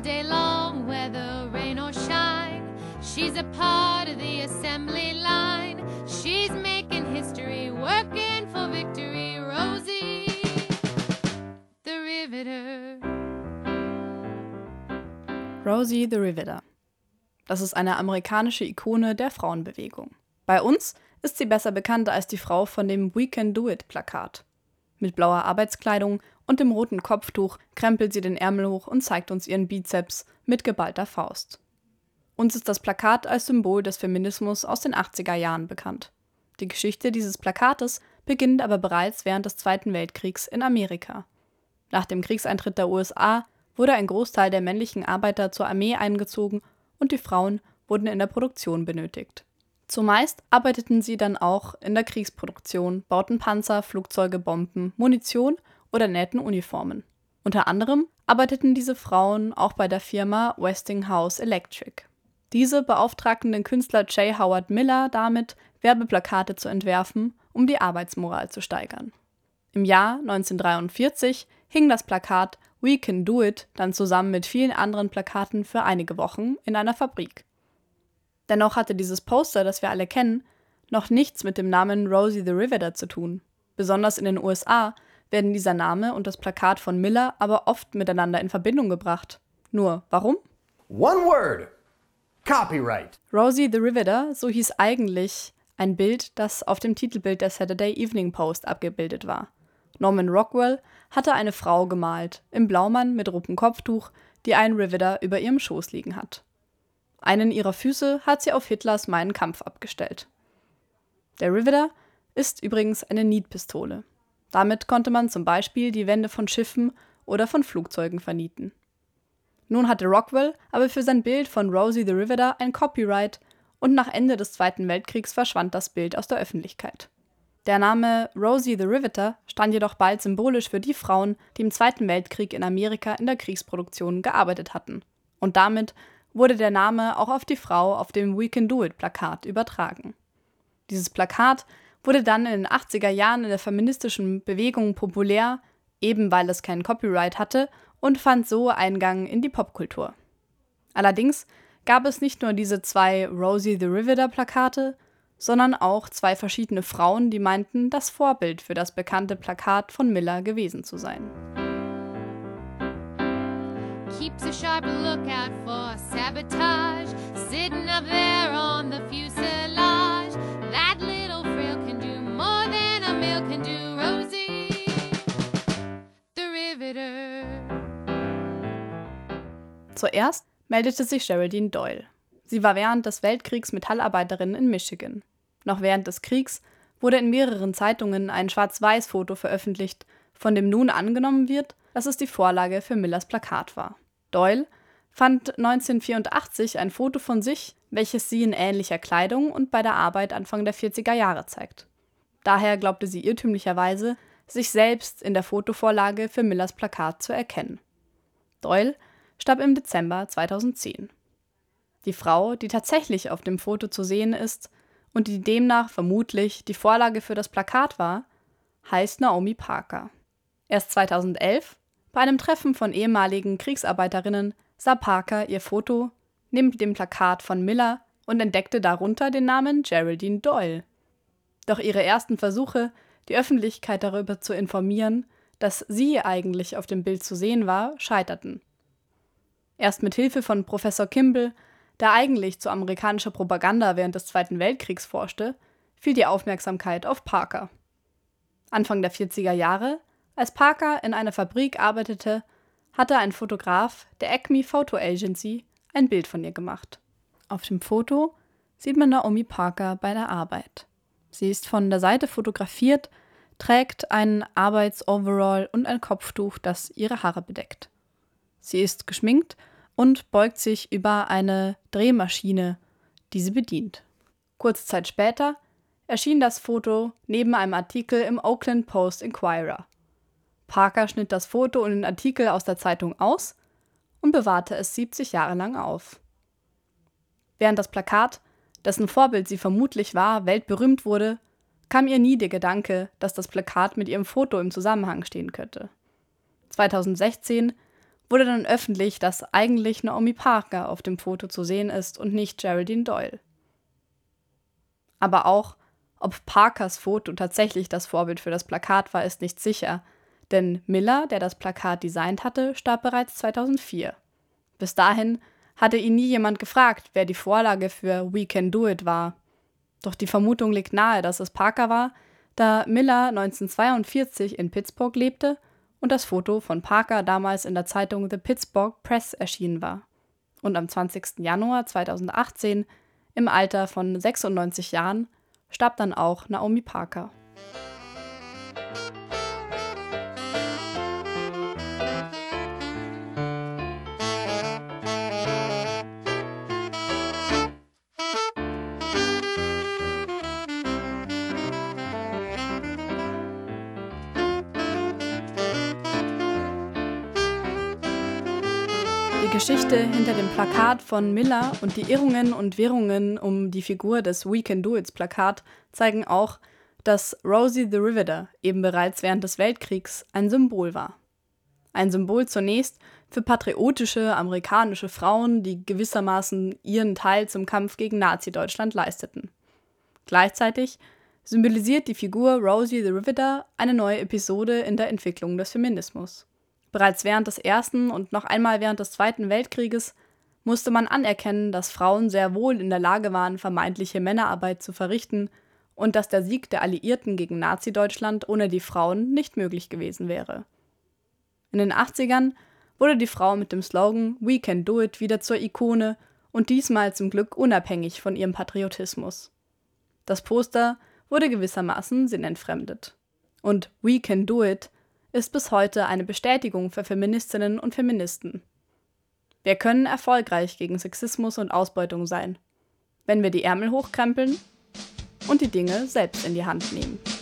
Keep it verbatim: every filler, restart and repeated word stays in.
day long, whether rain or shine. She's a part of the assembly line. She's making history, working for victory. Rosie, the Riveter. Rosie the Riveter. Das ist eine amerikanische Ikone der Frauenbewegung. Bei uns ist sie besser bekannt als die Frau von dem We Can Do It Plakat. Mit blauer Arbeitskleidung und dem roten Kopftuch krempelt sie den Ärmel hoch und zeigt uns ihren Bizeps mit geballter Faust. Uns ist das Plakat als Symbol des Feminismus aus den achtziger Jahren bekannt. Die Geschichte dieses Plakates beginnt aber bereits während des Zweiten Weltkriegs in Amerika. Nach dem Kriegseintritt der U S A wurde ein Großteil der männlichen Arbeiter zur Armee eingezogen und die Frauen wurden in der Produktion benötigt. Zumeist arbeiteten sie dann auch in der Kriegsproduktion, bauten Panzer, Flugzeuge, Bomben, Munition oder nähten Uniformen. Unter anderem arbeiteten diese Frauen auch bei der Firma Westinghouse Electric. Diese beauftragten den Künstler J. Howard Miller damit, Werbeplakate zu entwerfen, um die Arbeitsmoral zu steigern. Im Jahr neunzehnhundertdreiundvierzig hing das Plakat We Can Do It dann zusammen mit vielen anderen Plakaten für einige Wochen in einer Fabrik. Dennoch hatte dieses Poster, das wir alle kennen, noch nichts mit dem Namen Rosie the Riveter zu tun. Besonders in den U S A werden dieser Name und das Plakat von Miller aber oft miteinander in Verbindung gebracht. Nur, warum? One word. Copyright. Rosie the Riveter, so hieß eigentlich ein Bild, das auf dem Titelbild der Saturday Evening Post abgebildet war. Norman Rockwell hatte eine Frau gemalt, im Blaumann mit rotem Kopftuch, die einen Riveter über ihrem Schoß liegen hat. Einen ihrer Füße hat sie auf Hitlers Mein Kampf abgestellt. Der Riveter ist übrigens eine Nietpistole. Damit konnte man zum Beispiel die Wände von Schiffen oder von Flugzeugen vernieten. Nun hatte Rockwell aber für sein Bild von Rosie the Riveter ein Copyright und nach Ende des Zweiten Weltkriegs verschwand das Bild aus der Öffentlichkeit. Der Name Rosie the Riveter stand jedoch bald symbolisch für die Frauen, die im Zweiten Weltkrieg in Amerika in der Kriegsproduktion gearbeitet hatten. Und damit wurde der Name auch auf die Frau auf dem We Can Do It Plakat übertragen. Dieses Plakat wurde dann in den achtziger Jahren in der feministischen Bewegung populär, eben weil es kein Copyright hatte, und fand so Eingang in die Popkultur. Allerdings gab es nicht nur diese zwei Rosie the Riveter Plakate, sondern auch zwei verschiedene Frauen, die meinten, das Vorbild für das bekannte Plakat von Miller gewesen zu sein. Keeps a sharp lookout for sabotage, sitting up there on the fuselage. That little frill can do more than a mill can do. Rosie, the Riveter. Zuerst meldete sich Geraldine Doyle. Sie war während des Weltkriegs Metallarbeiterin in Michigan. Noch während des Kriegs wurde in mehreren Zeitungen ein Schwarz-Weiß-Foto veröffentlicht, von dem nun angenommen wird, dass es die Vorlage für Millers Plakat war. Doyle fand neunzehnhundertvierundachtzig ein Foto von sich, welches sie in ähnlicher Kleidung und bei der Arbeit Anfang der vierziger Jahre zeigt. Daher glaubte sie irrtümlicherweise, sich selbst in der Fotovorlage für Millers Plakat zu erkennen. Doyle starb im Dezember zweitausendzehn. Die Frau, die tatsächlich auf dem Foto zu sehen ist und die demnach vermutlich die Vorlage für das Plakat war, heißt Naomi Parker. Erst zweitausendelf, bei einem Treffen von ehemaligen Kriegsarbeiterinnen, sah Parker ihr Foto neben dem Plakat von Miller und entdeckte darunter den Namen Geraldine Doyle. Doch ihre ersten Versuche, die Öffentlichkeit darüber zu informieren, dass sie eigentlich auf dem Bild zu sehen war, scheiterten. Erst mit Hilfe von Professor Kimball, der eigentlich zu amerikanischer Propaganda während des Zweiten Weltkriegs forschte, fiel die Aufmerksamkeit auf Parker. Anfang der vierziger Jahre, als Parker in einer Fabrik arbeitete, hatte ein Fotograf der Acme Photo Agency ein Bild von ihr gemacht. Auf dem Foto sieht man Naomi Parker bei der Arbeit. Sie ist von der Seite fotografiert, trägt einen Arbeitsoverall und ein Kopftuch, das ihre Haare bedeckt. Sie ist geschminkt und beugt sich über eine Drehmaschine, die sie bedient. Kurze Zeit später erschien das Foto neben einem Artikel im Oakland Post-Inquirer. Parker schnitt das Foto und den Artikel aus der Zeitung aus und bewahrte es siebzig Jahre lang auf. Während das Plakat, dessen Vorbild sie vermutlich war, weltberühmt wurde, kam ihr nie der Gedanke, dass das Plakat mit ihrem Foto im Zusammenhang stehen könnte. zweitausendsechzehn wurde dann öffentlich, dass eigentlich Naomi Parker auf dem Foto zu sehen ist und nicht Geraldine Doyle. Aber auch, ob Parkers Foto tatsächlich das Vorbild für das Plakat war, ist nicht sicher, denn Miller, der das Plakat designt hatte, starb bereits zweitausendvier. Bis dahin hatte ihn nie jemand gefragt, wer die Vorlage für We Can Do It war. Doch die Vermutung liegt nahe, dass es Parker war, da Miller neunzehnhundertzweiundvierzig in Pittsburgh lebte und das Foto von Parker damals in der Zeitung The Pittsburgh Press erschienen war. Und am zwanzigsten Januar zweitausendachtzehn, im Alter von sechsundneunzig Jahren, starb dann auch Naomi Parker. Die Geschichte hinter dem Plakat von Miller und die Irrungen und Wirrungen um die Figur des We Can Do It's Plakat zeigen auch, dass Rosie the Riveter eben bereits während des Weltkriegs ein Symbol war. Ein Symbol zunächst für patriotische amerikanische Frauen, die gewissermaßen ihren Teil zum Kampf gegen Nazi-Deutschland leisteten. Gleichzeitig symbolisiert die Figur Rosie the Riveter eine neue Episode in der Entwicklung des Feminismus. Bereits während des Ersten und noch einmal während des Zweiten Weltkrieges musste man anerkennen, dass Frauen sehr wohl in der Lage waren, vermeintliche Männerarbeit zu verrichten und dass der Sieg der Alliierten gegen Nazi-Deutschland ohne die Frauen nicht möglich gewesen wäre. In den achtzigern wurde die Frau mit dem Slogan We Can Do It wieder zur Ikone und diesmal zum Glück unabhängig von ihrem Patriotismus. Das Poster wurde gewissermaßen sinnentfremdet. Und We Can Do It ist bis heute eine Bestätigung für Feministinnen und Feministen. Wir können erfolgreich gegen Sexismus und Ausbeutung sein, wenn wir die Ärmel hochkrempeln und die Dinge selbst in die Hand nehmen.